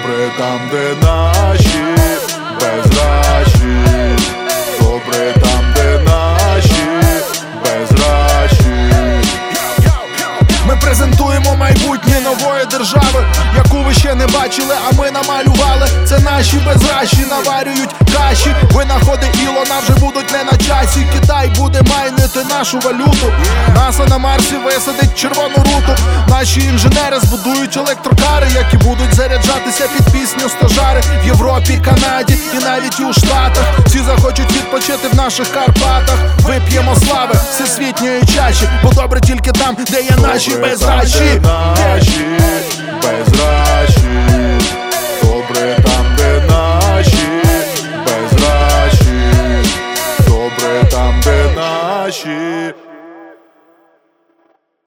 Добре там, де наші безращі. Добре там, де наші безращі. Ми презентуємо майбутнє нової держави, яку ви ще не бачили, а ми намалювали. Це наші безращі наварюють каші. Винаходи Ілона вже будуть не на часі. Китай буде майнити нашу валюту. НАСА на Марсі висадить червону руту. Наші інженери збудують електрокари, які будуть заряджатися під пісню стожари. В Європі, Канаді і навіть у Штатах. Всі захочуть відпочити в наших Карпатах. Вип'ємо слави всесвітньої чаші, бо добре тільки там, де є наші безращі. Наші безращі. Добре там, де наші безращі. Добре там, де наші